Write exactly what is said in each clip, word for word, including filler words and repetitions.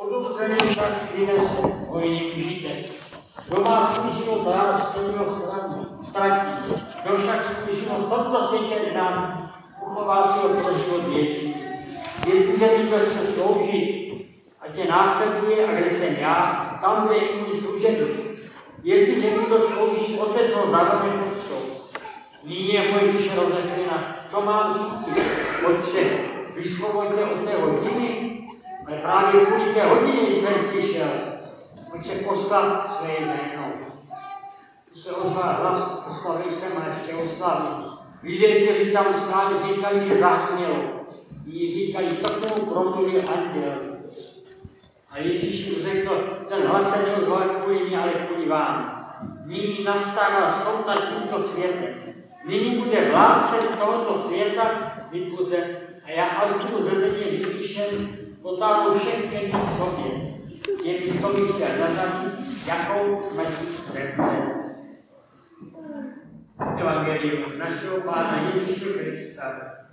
Odobřený tak přinese vojný užitek. Kdo má svůj život rád, stejného ztratí. Kdo však svůj život v tomto světě znám, uchová si ho pro život věčný. Jestliže někdo chce sloužit, ať je následuje, a kde jsem já, tam jde i můj služebník. Jestliže někdo slouží, Otec ho zároveň podstou. Nyní je moje duše rozekryna. Co mám říct? Otče, vysvobodně od té hodiny? Ale právě kvůli té hodině jsem přišel. Otče, poslav své jméno. Tu se ozval hlas, oslavil jsem a ještě oslavil. Lidé, kteří tam stáli, říkali, že zahřmělo. Jí říkali, co k tomu promluvil anděl. A Ježíš mu řekl, ten hlas se neozval kvůli mě, ale kvůli vám. Nyní nastává soud nad tímto světem. Nyní bude vládcem tohoto světa vypuzen a já až budu ze země vypíšen, potáhnu všechny k sobě. Těmi slovy zadání, jakou smrtí srdce. Evangelium našeho Pána Ježíše Krista.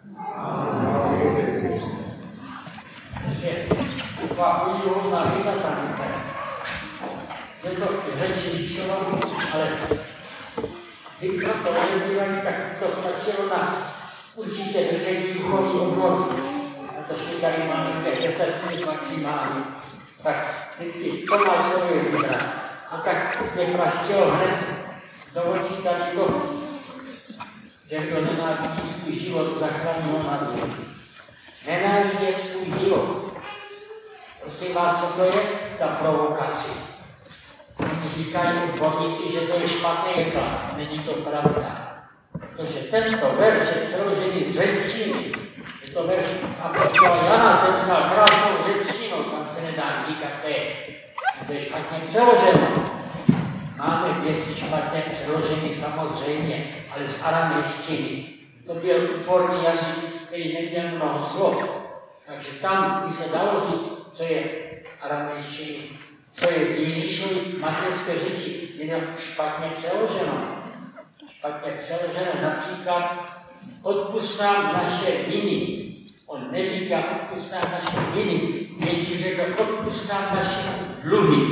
Takže taková podílovná věta tam je to řeč Ježíšova, ale kdybychom to rozebírali, tak to stačilo na určitě deset duchovní obor. A to jsme tady máme těch deset minut maximálně. Tak vždycky, co má člověk vybrat? A tak mě praštělo hned do očí tady to, že kdo nenávidí svůj život, zachrání ho na dně. Nenávidět svůj život. Prosím vás, co to je? Ta provokace. Oni říkají odborníci, že to je špatný výklad. Není to pravda. Protože tento verš je přeložený z řečtiny. Je to verš apostola Jana, ten psal krásnou řečtinou, tam se nedá říkat, to je, to je špatně přeloženo. Máme věci špatně přeloženy samozřejmě, ale z aramejštiny. To byl úporný jazyk, který neměl mnoho slov. Takže tam by se dalo říct, co je aramejštiny, co je z Ježíšovy mateřské řeči, jenom špatně přeloženo. Špatně přeloženo například odpusť nám naše viny. On neříká odpusť nám naše viny. Ježíš řekl odpusť nám naše dluhy.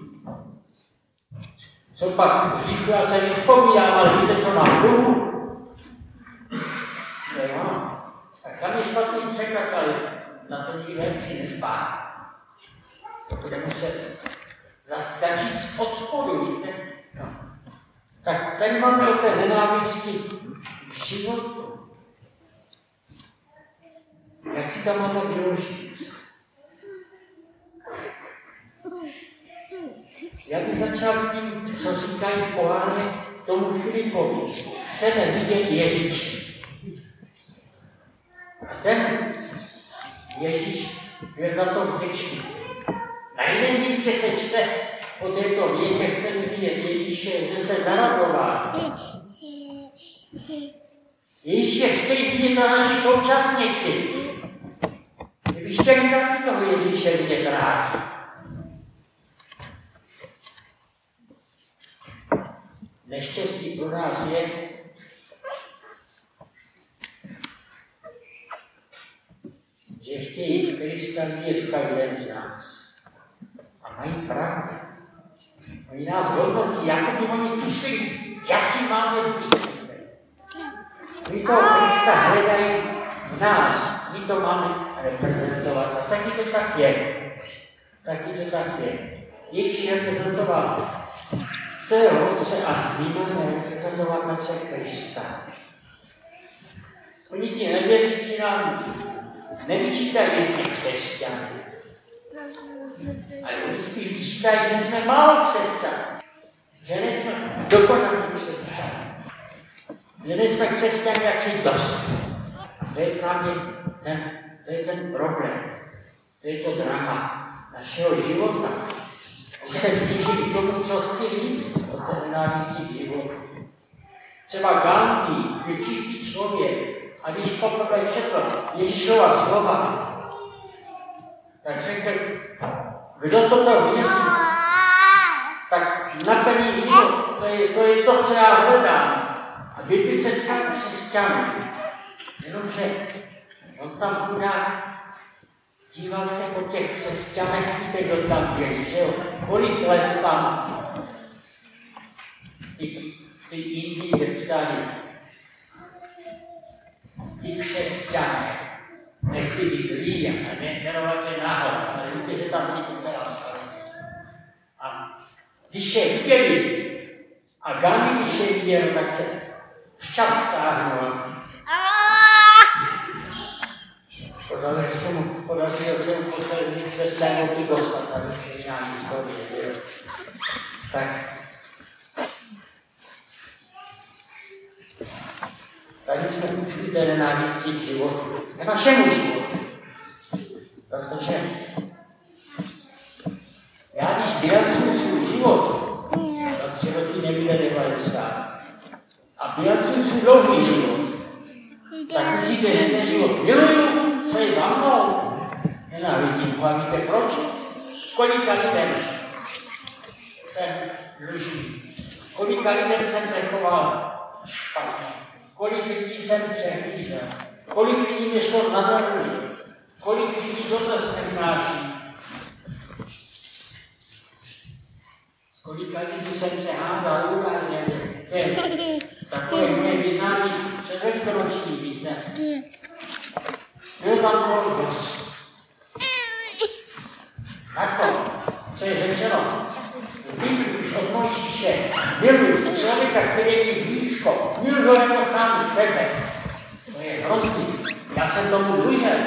Co pak v říchu, já se nevzpomínám, ale víte, co mám dluhu? To jo. Tak tam je špatný překlad, ale na to nikdo si nedbá. Bude muset začít od spodu, víte? No. Tak tady máme o té nenávisti v životu. Jak si tam máme vyložit? Já bych začal tím, co říkají poháně tomu Filipovi. Chceme vidět Ježíše. A ten Ježíš byl za to vděčný. Na jiném místě se čte o této větě, chceme vidět Ježíše, kde se zaradoval. Ježíše chtějí vidět na naši současnici. Kdyby chtěli taky toho Ježíše vidět rádi. Neštěstí pro nás je, že chtějí Krista vidět v každém z nás. A mají pravdu. Oni nás hodnotí, jako by oni tušili, jací máme být. My toho Krista hledají v nás, my to máme reprezentovat. A taky to tak je. Taky to tak je. Ježíš reprezentoval svého Otce a my máme reprezentovat zase Krista. Oni ti nevěřící nám nevyčítají, že jsme křesťané. Ale oni spíš vyčítají, že jsme málo křesťané. Že nejsme dokonalí křesťané. Že nejsme křesťané, jak si dost. To je právě ten, to je ten problém. To je to drama našeho života. On se blíží k tomu, co chci říct o té nenávisti k životu. Třeba Gandhi je čistý člověk a když poprvé četl Ježíšova slova, tak řekl, kdo toto věří, tak naplní život, to je, to je to, co já hledám. A kdyby se stal křesťanem, jenomže on tam podá díval se po těch křesťanech, víte, kdo tam byli, že jo? Kolik let tam v té Indii vypsali ti křesťané, nechci být zlý, a jmenovat je náhlas, ale víte, že tam byli docela stali. A když je viděli, a Gandhi, když je viděl, tak se včas stáhnul. Škoda, že se mu podařilo se mu poslední přes té noty dostat, aby už je jiná historie. Tak. Tady jsme učili té nenávisti k životu, k našemu životu. Protože já, když vyjadřuji svůj život, tak životí nebude devadesát. A vyjadřuji svůj dlouhý život, tak myslíte, že ten život miluju, co je za mnou? Nenávidím. A víte proč? Kolika lidem jsem dlužný. Kolika lidem jsem nechoval špatně. Kolik lidí jsem přehlížel. Kolik lidí mě šlo na nervy. Kolik lidí dodnes nesnáší. S kolika lidí jsem se hádal uvážně. To je takové moje vyznání předvelikonoční, víte. Byl tam Golgos. Na to, co je řečeno, v Biblii už od Mojžíše, miluj člověka, který je ti blízko, miluj ho jako sám sebe. To je hrozný. Já jsem tomu dlužen.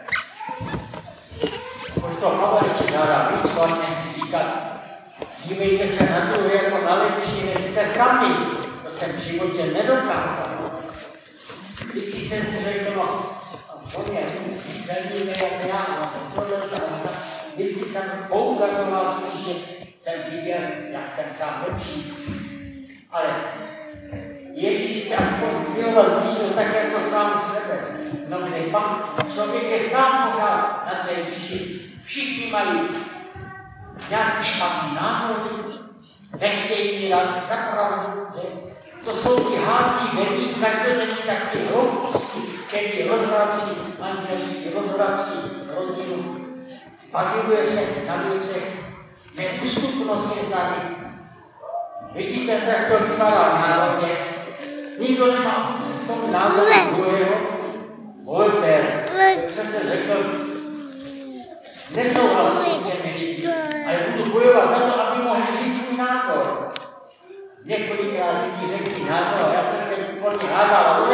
Už to Pavel ještě žádá víc, to ani nechci říkat. Dívejte se na druhé jako na lepší, než jste sami. To jsem v životě nedokázal. Když jsem si řekl, no, to je, celý jak já, no, to je to, vždycky jsem poukazoval si, že jsem viděl, jak jsem sám lepší. Ale Ježíš se aspoň miloval blížil tak jako sám sebe. No kde pan člověk je sám pořád na té výši. Všichni mají nějaký špatný názor, nechtějí mírat za pravdu. To jsou ty hádky vedí, každodenní takové hlouposti, který rozvrací manželství, rozvrací rodinu. Baziluje se na věcech, neústupnost je tady. Vidíte, jak to vypadá v národě. Nikdo nemá v tom názoru druhého. Voltaire, jak jsem se řekl, nesouhlasím s těmi lidmi, ale budu bojovat za to, aby mohli říct svůj názor. Několikrát lidí řekli názor, a já jsem se úplně hádal a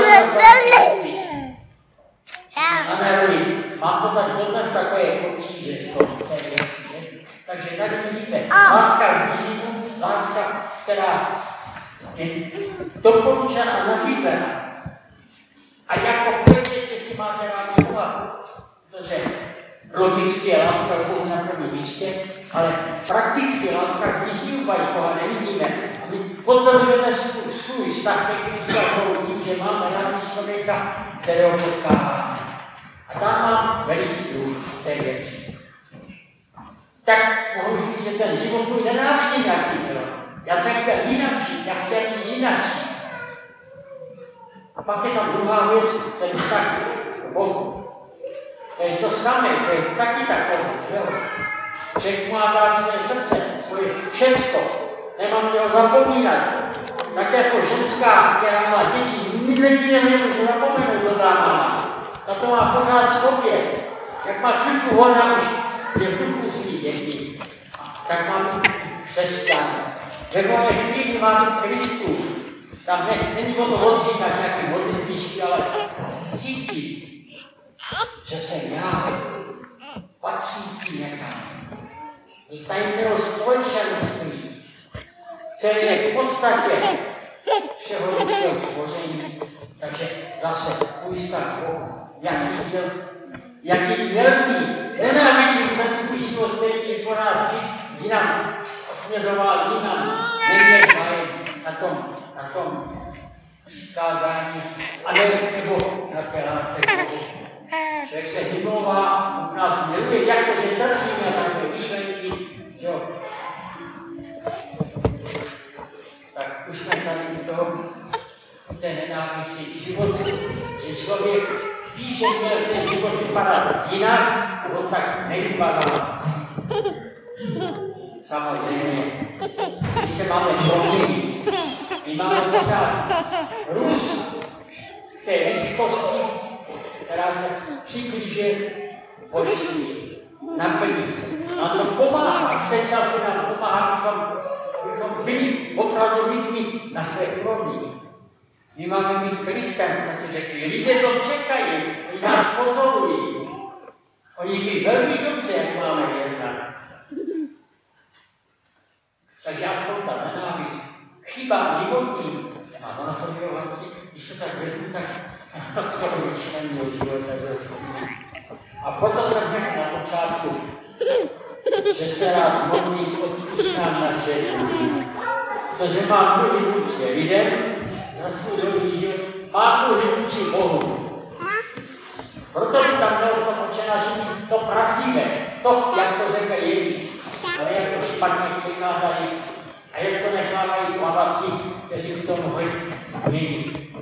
a nervy. Mám to tak dodnes takové potíže v tom té věci. Takže tady vidíte, láska k bližnímu, láska, která je doporučena a nařízena. A jako pětě si máte rádi Boha, protože logicky je láska k Bohu na prvním místě, ale prakticky láska k bližnímu Boha nevidíme. A my potvrzujeme svůj, svůj vztah ke Krista tím, že máme rádi člověka, kterého potkáváme. A tam mám veliký druh té věci. Tak mohu říct, že ten život můj nenávidím, jaký byl. Já jsem chtěl jinak žít, já chtěl být jinak žít. A pak je tam druhá věc, ten vztah k Bohu. To je to samé, to je taky takové, že jo. Člověk má dát své srdce, svoje všecko. Nemám měl zapomínat. Tak jako ženská, která má děti, nikdy nemůže zapomenout, kdo tam má. Ta to má pořád v sobě. Jak má chvilku volna, už je v duchu svých dětí. Tak má být křesťan. Ve volné chvíli má být Kristus. Tam ne, není to odříkat nějaký modlitbičky, ale cítí, že jsem já patřící někam. Je tajného společenství, které je v podstatě všeho lidského stvoření. Takže zase můj vztah k Bohu, jaký byl, jaký měl být. Nenávidím ten svůj život, který mě pořád žít jinam, směřoval jinam, neměl zájem na tom, na tom přikázání, a ne nebo na té lásce k Bohu. Člověk se vymlouvá, u nás miluje, jakože trpíme takové myšlenky, jo. Tak už jsme tady u toho, té nenávisti k životu, že člověk ví, že měl ten život vypadat jinak, ho tak nevypadá. Samozřejmě, když se máme proměnit, my máme pořád růst v té lidskosti, která se přiblíže Boží, naplní se. Nám to pomáhá, přestal se nám pomáhá, abychom, abychom byli opravdu lidmi na své úrovni. My máme být Kristem, jsme si řekli, lidé to čekají, oni nás pozorují. Oni ví velmi dobře, jak máme jednat. Takže aspoň ta nenávist chybám životní. A ona to bylo vlastně, když to tak vezmu, tak skoro většina mého života. A proto jsem řekl na počátku, že se rád modlím, odpustám naše dluhy. Protože mám dluhy vůči lidem, za svůj dlouhý život, mám dluhy vůči Bohu. Proto by tam mělo v tom Otče to pravdivé, to, jak to řekl Ježíš, ale jak to špatně překládají a jak to nechávají plavat ti, kteří by to mohli změnit.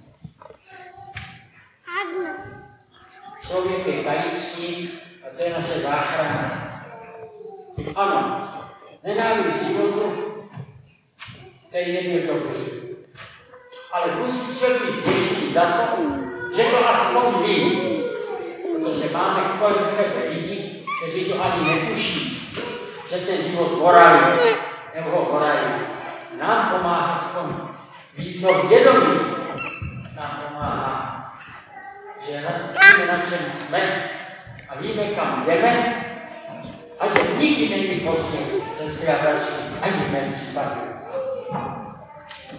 Člověk je kající a to je naše záchrana. Ano, nenávist životu, který nebyl dobrý. Ale musí člověk být vděčný za to, že to aspoň ví. Protože máme kolem sebe lidi, kteří to ani netuší, že ten život vorají, nebo ho vorají. Nám pomáhá aspoň být to vědomí. Nám pomáhá, že víme, na čem jsme a víme, kam jdeme a že nikdy není pozdě, jsem si já další, ani v mém případě.